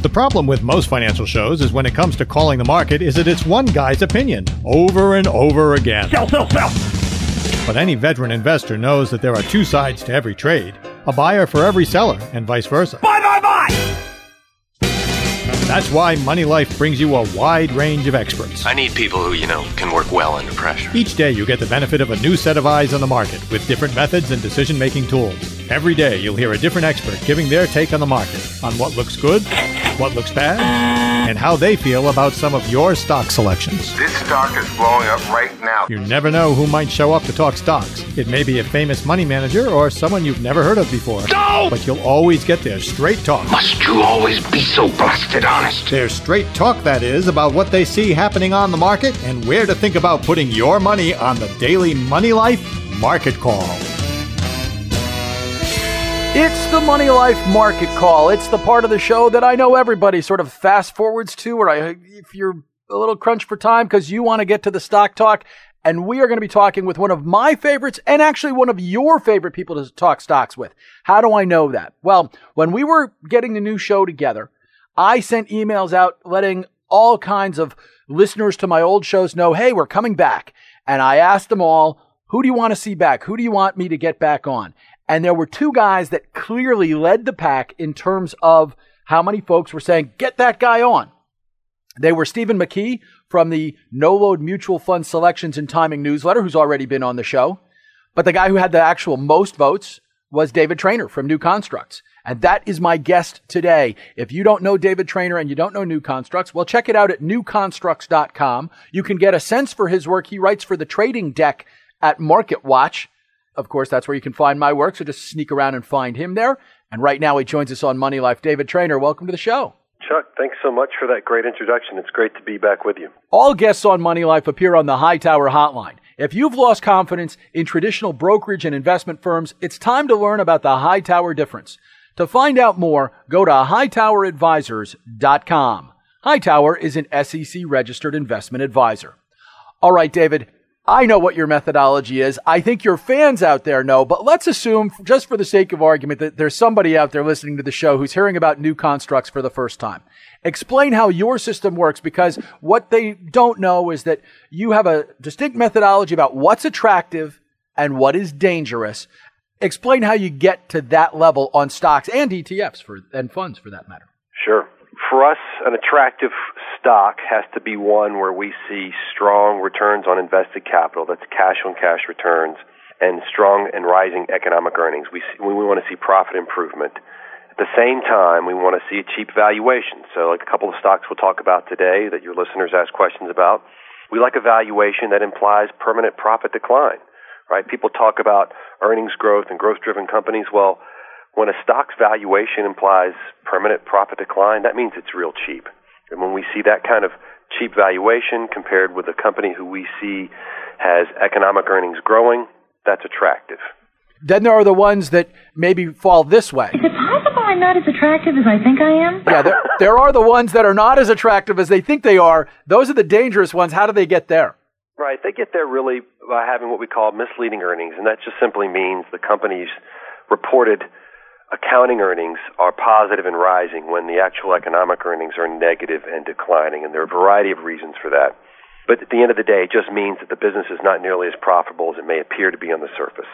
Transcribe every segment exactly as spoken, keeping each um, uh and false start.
The problem with most financial shows is when it comes to calling the market is that it's one guy's opinion over and over again. Sell, sell, sell! But any veteran investor knows that there are two sides to every trade, a buyer for every seller and vice versa. Buy, buy, buy! That's why Money Life brings you a wide range of experts. I need people who, you know, can work well under pressure. Each day you get the benefit of a new set of eyes on the market with different methods and decision-making tools. Every day you'll hear a different expert giving their take on the market, on what looks good, what looks bad, and how they feel about some of your stock selections. This stock is blowing up right now. You never know who might show up to talk stocks. It may be a famous money manager or someone you've never heard of before. No! But you'll always get their straight talk. Must you always be so blasted honest? Their straight talk, that is, about what they see happening on the market and where to think about putting your money on the daily Money Life Market Call. It's the Money Life Market Call. It's the part of the show that I know everybody sort of fast forwards to, or I, if you're a little crunched for time because you want to get to the stock talk. And we are going to be talking with one of my favorites and actually one of your favorite people to talk stocks with. How do I know that? Well, when we were getting the new show together, I sent emails out letting all kinds of listeners to my old shows know, hey, we're coming back. And I asked them all, who do you want to see back? Who do you want me to get back on? And there were two guys that clearly led the pack in terms of how many folks were saying, get that guy on. They were Stephen McKee from the No Load Mutual Fund Selections and Timing newsletter, who's already been on the show. But the guy who had the actual most votes was David Traynor from New Constructs. And that is my guest today. If you don't know David Traynor and you don't know New Constructs, well, check it out at new constructs dot com. You can get a sense for his work. He writes for the trading deck at Market Watch. Of course, that's where you can find my work, so just sneak around and find him there. And right now he joins us on Money Life. David Traynor, welcome to the show. Chuck, thanks so much for that great introduction. It's great to be back with you. All guests on Money Life appear on the Hightower Hotline. If you've lost confidence in traditional brokerage and investment firms, it's time to learn about the Hightower difference. To find out more, go to hightower advisors dot com. Hightower is an S E C-registered investment advisor. All right, David, I know what your methodology is. I think your fans out there know, but let's assume, just for the sake of argument, that there's somebody out there listening to the show who's hearing about New Constructs for the first time. Explain how your system works, because what they don't know is that you have a distinct methodology about what's attractive and what is dangerous. Explain how you get to that level on stocks and E T Fs for and funds for that matter. Sure. For us, an attractive stock has to be one where we see strong returns on invested capital, that's cash-on-cash returns, and strong and rising economic earnings. We see, we want to see profit improvement. At the same time, we want to see a cheap valuation. So like a couple of stocks we'll talk about today that your listeners ask questions about, we like a valuation that implies permanent profit decline, right? People talk about earnings growth and growth-driven companies. Well, when a stock's valuation implies permanent profit decline, that means it's real cheap. And when we see that kind of cheap valuation compared with a company who we see has economic earnings growing, that's attractive. Then there are the ones that maybe fall this way. Is it possible I'm not as attractive as I think I am? Yeah, there, there are the ones that are not as attractive as they think they are. Those are the dangerous ones. How do they get there? Right. They get there really by having what we call misleading earnings, and that just simply means the company's reported accounting earnings are positive and rising when the actual economic earnings are negative and declining, and there are a variety of reasons for that. But at the end of the day, it just means that the business is not nearly as profitable as it may appear to be on the surface.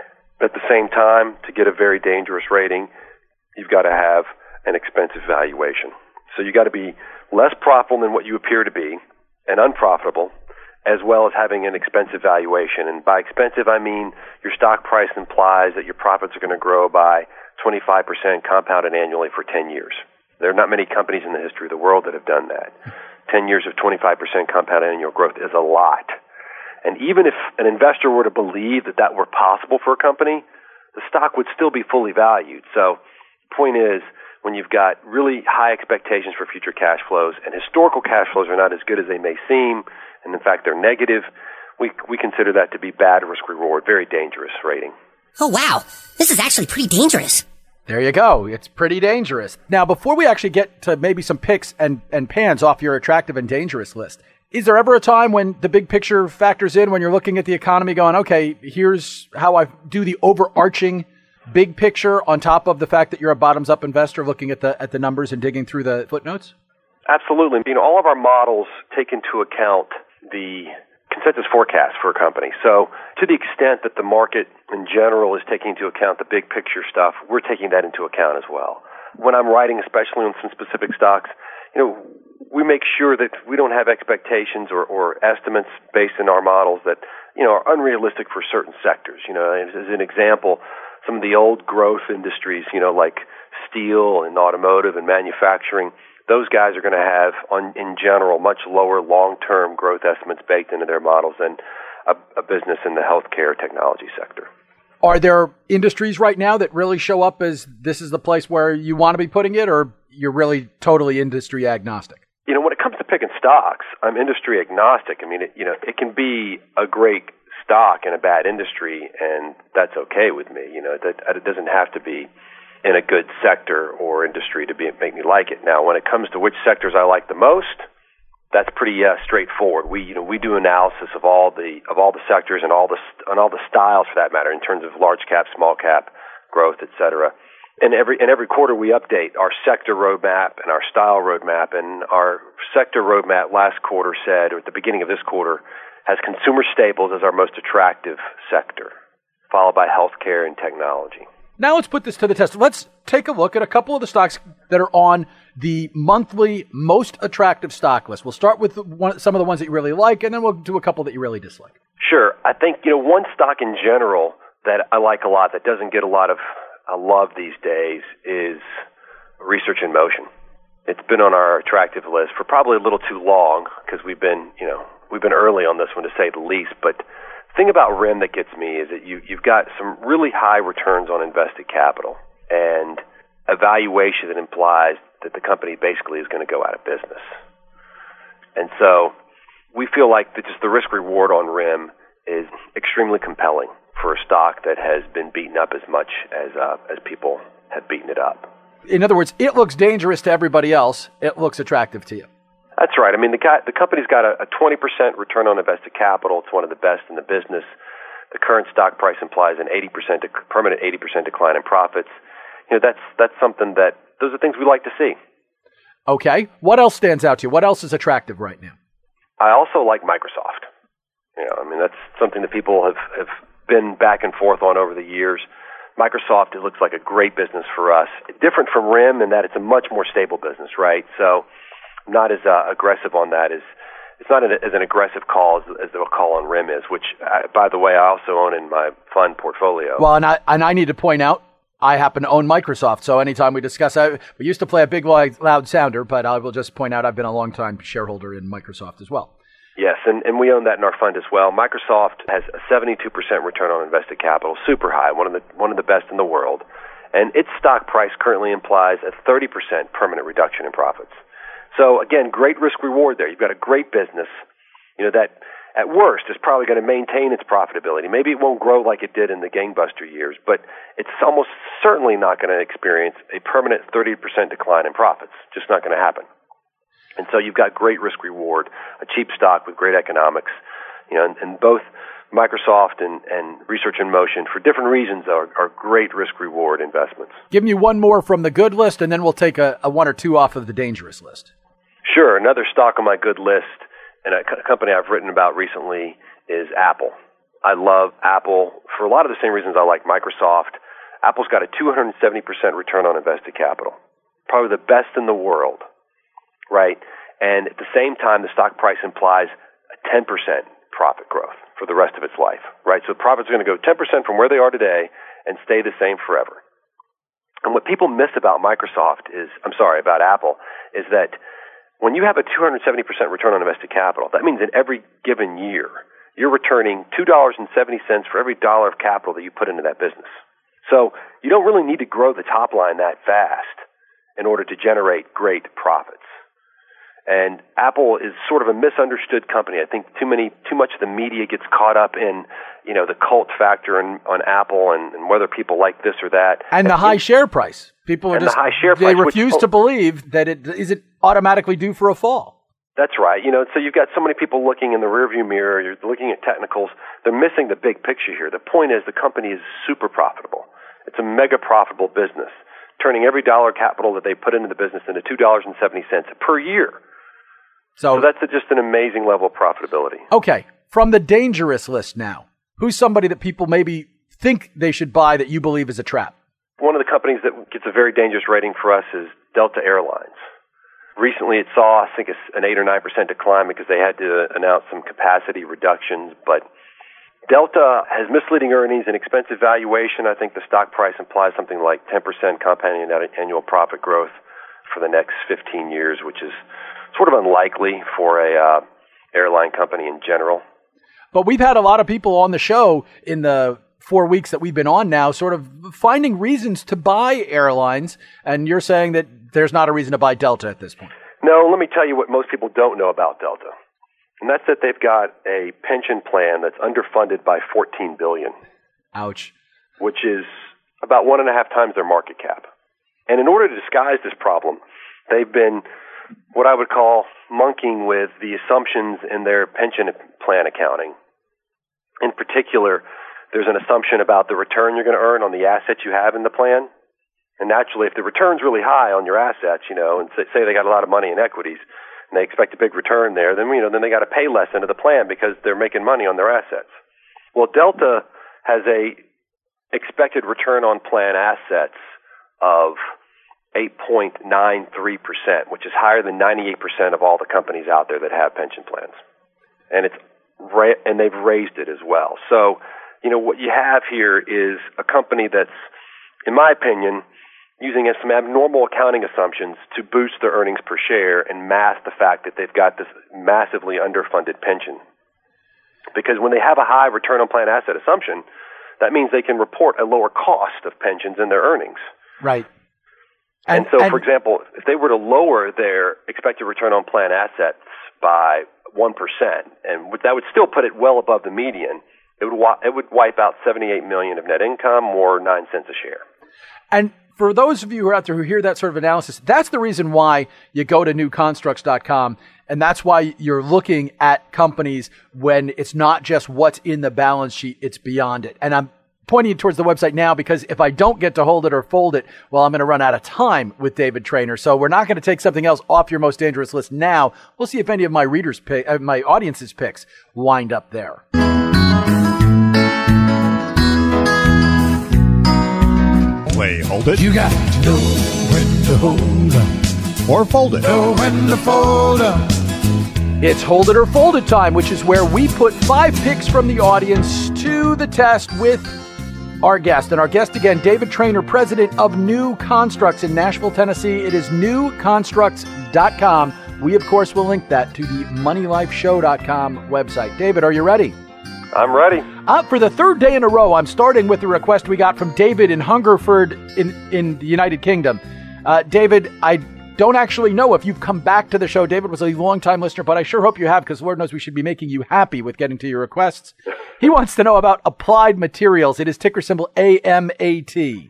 At the same time, to get a very dangerous rating, you've got to have an expensive valuation. So you've got to be less profitable than what you appear to be and unprofitable, as well as having an expensive valuation. And by expensive, I mean your stock price implies that your profits are going to grow by twenty-five percent compounded annually for ten years. There are not many companies in the history of the world that have done that. ten years of twenty-five percent compounded annual growth is a lot. And even if an investor were to believe that that were possible for a company, the stock would still be fully valued. So the point is, when you've got really high expectations for future cash flows, and historical cash flows are not as good as they may seem, and in fact they're negative, we we consider that to be bad risk-reward, very dangerous rating. Oh, wow. This is actually pretty dangerous. There you go. It's pretty dangerous. Now, before we actually get to maybe some picks and, and pans off your attractive and dangerous list, is there ever a time when the big picture factors in when you're looking at the economy going, okay, here's how I do the overarching big picture on top of the fact that you're a bottoms-up investor looking at the at the numbers and digging through the footnotes? Absolutely. You know, all of our models take into account the consensus forecast for a company. So to the extent that the market in general is taking into account the big picture stuff, we're taking that into account as well. When I'm writing, especially on some specific stocks, you know, we make sure that we don't have expectations or, or estimates based in our models that, you know, are unrealistic for certain sectors. You know, as, as an example, some of the old growth industries, you know, like steel and automotive and manufacturing, those guys are going to have, on, in general, much lower long-term growth estimates baked into their models than a, a business in the healthcare technology sector. Are there industries right now that really show up as this is the place where you want to be putting it, or you're really totally industry agnostic? You know, when it comes to picking stocks, I'm industry agnostic. I mean, it, you know, it can be a great stock in a bad industry, and that's okay with me. You know, that it doesn't have to be in a good sector or industry to be make me like it. Now, when it comes to which sectors I like the most, that's pretty uh, straightforward. We, you know, we do analysis of all the of all the sectors and all the and all the styles for that matter, in terms of large cap, small cap, growth, et cetera. And every and every quarter we update our sector roadmap and our style roadmap. And our sector roadmap last quarter said, or at the beginning of this quarter, has consumer staples as our most attractive sector, followed by healthcare and technology. Now let's put this to the test. Let's take a look at a couple of the stocks that are on the monthly most attractive stock list. We'll start with one, some of the ones that you really like, and then we'll do a couple that you really dislike. Sure. I think, you know, one stock in general that I like a lot that doesn't get a lot of uh, love these days is Research in Motion. It's been on our attractive list for probably a little too long because we've been, you know, we've been early on this one to say the least, but the thing about R I M that gets me is that you, you've got some really high returns on invested capital and a valuation that implies that the company basically is going to go out of business. And so we feel like that just the risk-reward on R I M is extremely compelling for a stock that has been beaten up as much as uh, as people have beaten it up. In other words, it looks dangerous to everybody else. It looks attractive to you. That's right. I mean, the guy, the company's got a, a twenty percent return on invested capital. It's one of the best in the business. The current stock price implies an eighty percent de- permanent eighty percent decline in profits. You know, that's that's something that those are things we like to see. Okay. What else stands out to you? What else is attractive right now? I also like Microsoft. You know, I mean, that's something that people have, have been back and forth on over the years. Microsoft, it looks like a great business for us. Different from R I M in that it's a much more stable business, right? So not as uh, aggressive on that as it's not an, as an aggressive call as, as the call on R I M is, which, uh, by the way, I also own in my fund portfolio. Well, and I and I need to point out, I happen to own Microsoft, so anytime we discuss, I, we used to play a big loud sounder, but I will just point out I've been a long-time shareholder in Microsoft as well. Yes, and, and we own that in our fund as well. Microsoft has a seventy-two percent return on invested capital, super high, one of the one of the best in the world, and its stock price currently implies a thirty percent permanent reduction in profits. So again, great risk reward there. You've got a great business, you know, that at worst is probably going to maintain its profitability. Maybe it won't grow like it did in the gangbuster years, but it's almost certainly not going to experience a permanent thirty percent decline in profits. Just not going to happen. And so you've got great risk reward, a cheap stock with great economics, you know, and, and both Microsoft and, and Research in Motion, for different reasons, are, are great risk reward investments. Give me one more from the good list, and then we'll take a, a one or two off of the dangerous list. Sure. Another stock on my good list, and a co- company I've written about recently, is Apple. I love Apple for a lot of the same reasons I like Microsoft. Apple's got a two hundred seventy percent return on invested capital, probably the best in the world. Right, and at the same time, the stock price implies a ten percent profit growth for the rest of its life, right? So profits are going to go ten percent from where they are today and stay the same forever. And what people miss about Microsoft is, I'm sorry, about Apple, is that when you have a two hundred seventy percent return on invested capital, that means in every given year, you're returning two dollars and seventy cents for every dollar of capital that you put into that business. So you don't really need to grow the top line that fast in order to generate great profits. And Apple is sort of a misunderstood company. I think too many, too much of the media gets caught up in, you know, the cult factor in, on Apple and, and whether people like this or that. And, and the high share price. People are and just, the high share they price, refuse which, to believe that it isn't automatically due for a fall. That's right. You know, so you've got so many people looking in the rearview mirror. You're looking at technicals. They're missing the big picture here. The point is the company is super profitable. It's a mega profitable business, turning every dollar capital that they put into the business into two dollars and seventy cents per year. So, so that's a, just an amazing level of profitability. Okay, from the dangerous list now, who's somebody that people maybe think they should buy that you believe is a trap? One of the companies that gets a very dangerous rating for us is Delta Airlines. Recently, it saw, I think, an eight or nine percent decline because they had to announce some capacity reductions. But Delta has misleading earnings and expensive valuation. I think the stock price implies something like ten percent compounding annual profit growth for the next fifteen years, which is sort of unlikely for a uh, airline company in general. But we've had a lot of people on the show in the four weeks that we've been on now sort of finding reasons to buy airlines, and you're saying that there's not a reason to buy Delta at this point. No, let me tell you what most people don't know about Delta, and that's that they've got a pension plan that's underfunded by fourteen billion dollars. Ouch. Which is about one and a half times their market cap. And in order to disguise this problem, they've been what I would call monkeying with the assumptions in their pension plan accounting. In particular, there's an assumption about the return you're going to earn on the assets you have in the plan. And naturally, if the return's really high on your assets, you know, and say they got a lot of money in equities and they expect a big return there, then, you know, then they got to pay less into the plan because they're making money on their assets. Well, Delta has a expected return on plan assets of eight point nine three percent, which is higher than ninety-eight percent of all the companies out there that have pension plans. And it's ra- and they've raised it as well. So, you know, what you have here is a company that's, in my opinion, using some abnormal accounting assumptions to boost their earnings per share and mask the fact that they've got this massively underfunded pension. Because when they have a high return on plan asset assumption, that means they can report a lower cost of pensions in their earnings. Right. And, and so, and, for example, if they were to lower their expected return on plan assets by one percent, and that would still put it well above the median, It would it would wipe out seventy-eight million dollars of net income, or nine cents a share. And for those of you who are out there who hear that sort of analysis, that's the reason why you go to new constructs dot com, and that's why you're looking at companies when it's not just what's in the balance sheet, it's beyond it. And I'm pointing you towards the website now because if I don't get to hold it or fold it, well, I'm going to run out of time with David Traynor. So we're not going to take something else off your most dangerous list now. We'll see if any of my readers' pick, uh, my audience's picks wind up there. Play hold it. You got to know when to hold up. Or fold it. Know when to fold up. It's Hold It or Fold It time, which is where we put five picks from the audience to the test with our guest. And our guest again, David Traynor, president of New Constructs in Nashville, Tennessee. It is new constructs dot com. We, of course, will link that to the money life show dot com website. David, are you ready? I'm ready. Uh, for the third day in a row, I'm starting with the request we got from David in Hungerford in, in the United Kingdom. Uh, David, I don't actually know if you've come back to the show. David was a long-time listener, but I sure hope you have, because Lord knows we should be making you happy with getting to your requests. He wants to know about Applied Materials. It is ticker symbol A M A T.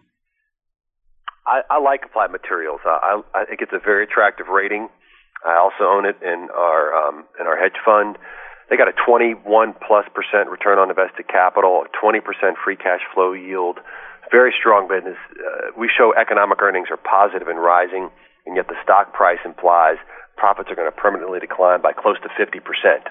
I, I like Applied Materials. I, I think it's a very attractive rating. I also own it in our um, in our hedge fund. They got a twenty-one plus percent return on invested capital, a twenty percent free cash flow yield. Very strong business. Uh, we show economic earnings are positive and rising, and yet the stock price implies profits are going to permanently decline by close to fifty percent.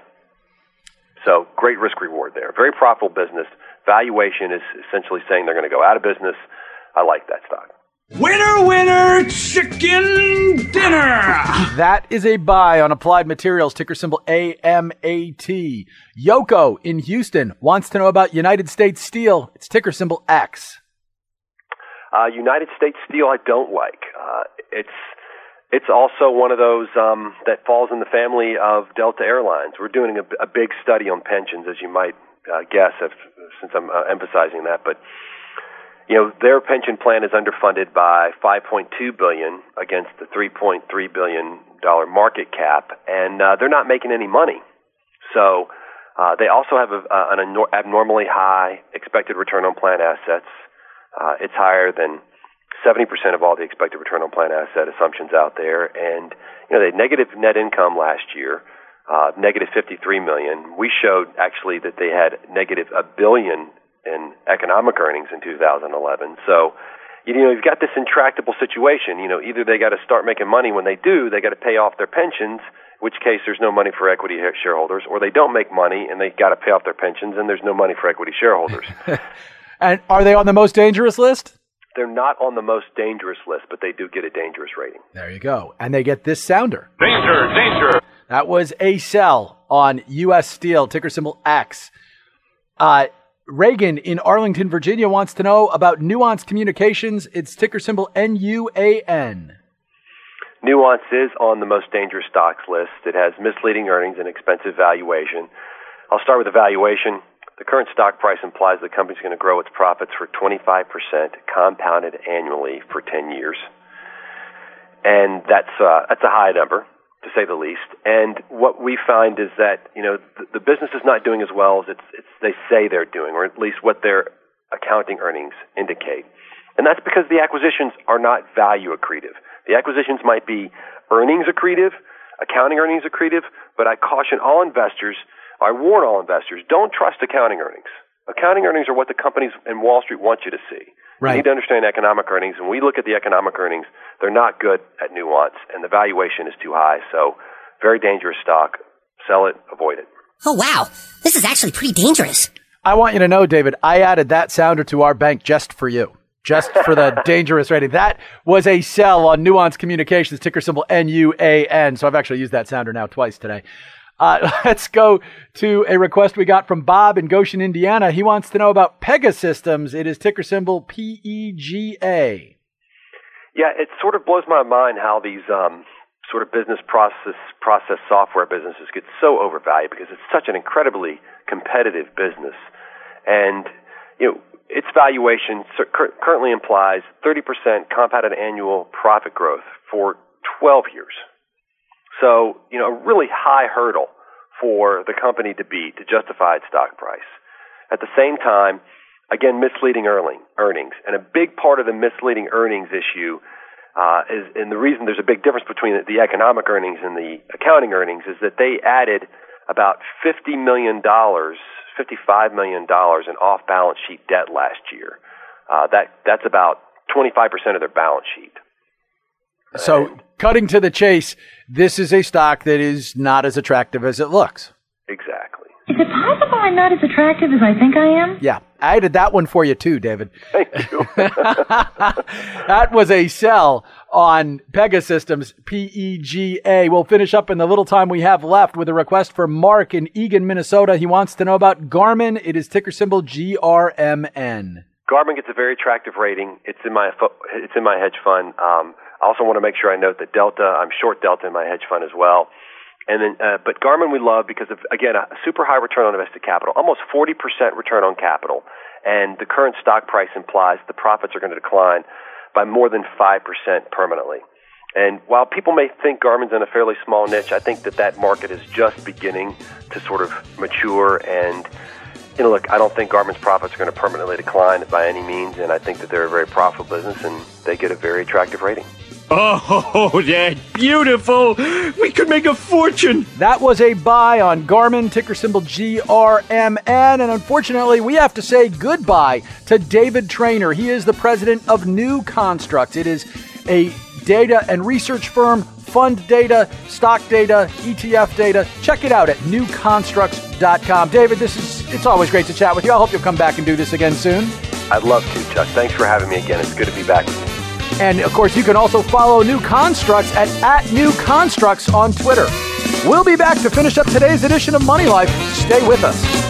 So great risk reward there. Very profitable business. Valuation is essentially saying they're going to go out of business. I like that stock. Winner, winner, chicken dinner. That is a buy on Applied Materials, ticker symbol A M A T. Yoko in Houston wants to know about United States Steel. It's ticker symbol X. Uh, United States Steel I don't like. Uh, it's it's also one of those um, that falls in the family of Delta Airlines. We're doing a, a big study on pensions, as you might uh, guess, if, since I'm uh, emphasizing that, but you know, their pension plan is underfunded by five point two billion dollars against the three point three billion dollars market cap, and uh, they're not making any money. So uh, they also have a, uh, an abnormally high expected return on plan assets. Uh, it's higher than seventy percent of all the expected return on plan asset assumptions out there. And, you know, they had negative net income last year, uh, negative fifty-three million dollars. We showed actually that they had negative a billion in economic earnings in two thousand eleven. So, you know, you've got this intractable situation. You know, either they got to start making money. When they do, they got to pay off their pensions, in which case there's no money for equity shareholders, or they don't make money and they got to pay off their pensions and there's no money for equity shareholders. And are they on the most dangerous list? They're not on the most dangerous list, but they do get a dangerous rating. There you go. And they get this sounder. Danger, danger. That was a sell on U S Steel, ticker symbol X. Uh, Reagan in Arlington, Virginia wants to know about Nuance Communications. It's ticker symbol N U A N. Nuance is on the most dangerous stocks list. It has misleading earnings and expensive valuation. I'll start with the valuation. The current stock price implies the company's going to grow its profits for twenty-five percent compounded annually for ten years. And that's uh, that's a high number, to say the least. And what we find is that, you know, the, the business is not doing as well as it's, it's they say they're doing, or at least what their accounting earnings indicate. And that's because the acquisitions are not value accretive. The acquisitions might be earnings accretive, accounting earnings accretive, but I caution all investors, I warn all investors, don't trust accounting earnings. Accounting earnings are what the companies in Wall Street want you to see. Right. You need to understand economic earnings. When we look at the economic earnings, they're not good at Nuance, and the valuation is too high. So, very dangerous stock. Sell it, avoid it. Oh, wow. This is actually pretty dangerous. I want you to know, David, I added that sounder to our bank just for you. Just for the dangerous rating. That was a sell on Nuance Communications, ticker symbol N U A N. So I've actually used that sounder now twice today. Uh, let's go to a request we got from Bob in Goshen, Indiana. He wants to know about Pegasystems. It is ticker symbol P E G A. Yeah, it sort of blows my mind how these um, sort of business process process software businesses get so overvalued because it's such an incredibly competitive business. And, you know, its valuation currently implies thirty percent compounded annual profit growth for twelve years. So, you know, a really high hurdle for the company to beat to justify its stock price. At the same time, again, misleading earnings. And a big part of the misleading earnings issue uh, is, and the reason there's a big difference between the economic earnings and the accounting earnings is that they added about fifty million dollars, fifty-five million dollars in off-balance sheet debt last year. Uh, that that's about twenty-five percent of their balance sheet. So, uh, cutting to the chase, this is a stock that is not as attractive as it looks. Exactly. Is it possible I'm not as attractive as I think I am? Yeah, I added that one for you too, David. Thank you. That was a sell on Pegasystems, P E G A. We'll finish up in the little time we have left with a request for Mark in Eagan, Minnesota. He wants to know about Garmin. It is ticker symbol G R M N. Garmin gets a very attractive rating. It's in my it's in my hedge fund. Um, I also want to make sure I note that Delta, I'm short Delta in my hedge fund as well. And then, uh, but Garmin we love because of, again, a super high return on invested capital, almost forty percent return on capital. And the current stock price implies the profits are going to decline by more than five percent permanently. And while people may think Garmin's in a fairly small niche, I think that that market is just beginning to sort of mature. And, you know, look, I don't think Garmin's profits are going to permanently decline by any means. And I think that they're a very profitable business and they get a very attractive rating. Oh, that's beautiful. We could make a fortune. That was a buy on Garmin, ticker symbol G R M N. And unfortunately, we have to say goodbye to David Trainer. He is the president of New Constructs. It is a data and research firm, fund data, stock data, E T F data. Check it out at new constructs dot com. David, this is it's always great to chat with you. I hope you'll come back and do this again soon. I'd love to, Chuck. Thanks for having me again. It's good to be back with you. And, of course, you can also follow New Constructs at, at New Constructs on Twitter. We'll be back to finish up today's edition of Money Life. Stay with us.